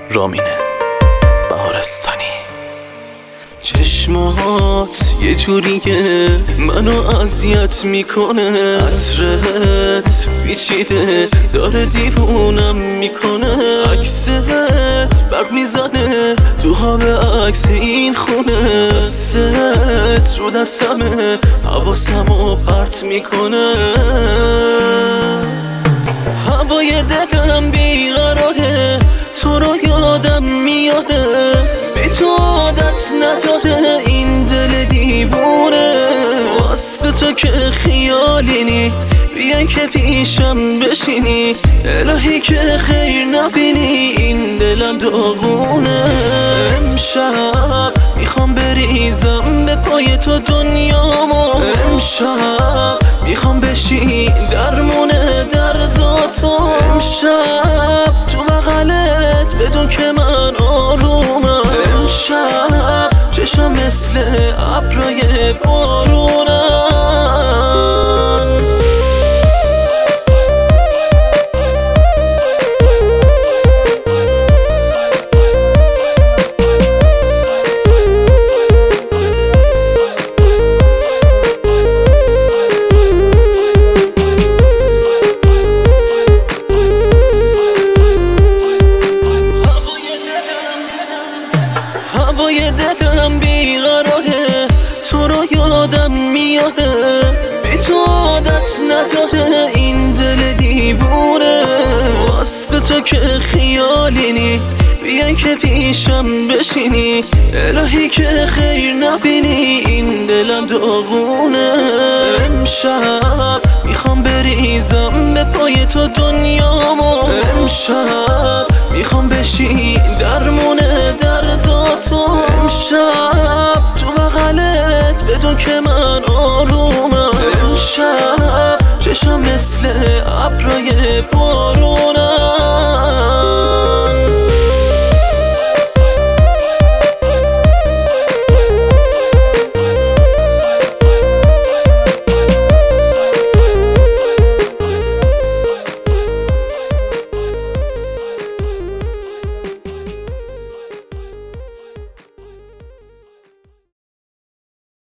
رامینه بهارستانی. چشمات یه جوریه منو اذیت میکنه، عطرت پیچیده داره دیوونم میکنه، عکست برق میزنه تو خواب عکس این خونه، دستت رو دستمه حواسمو پرت میکنه، هوای دلم بیقراره تو رو یادم میاره، به تو عادت نداره این دل دیوونه، واسه تو که خیالی نی بیا که پیشم بشینی، الهی که خیر نبینی این دلم داغونه، امشب میخوام بریزم به پای تو دنیامو، امشب میخوام بشی درمون درداتو، امشب تو بغلت بدون که من آرومم، امشب چشم مثل ابرای بارونم. هوای دلم بیقراره تو رو یادم میاره، به تو عادت نداره این دل دیوونه، واسه تو که خیالی نی بیا که پیشم بشینی، الهی که خیر نبینی این دلم داغونه، امشب میخوام بریزم به پای تو دنیامو، امشب میخوام بشی درمون درداتو، امشب تو بغلت بدون که من آرومم، امشب چشم مثل ابرای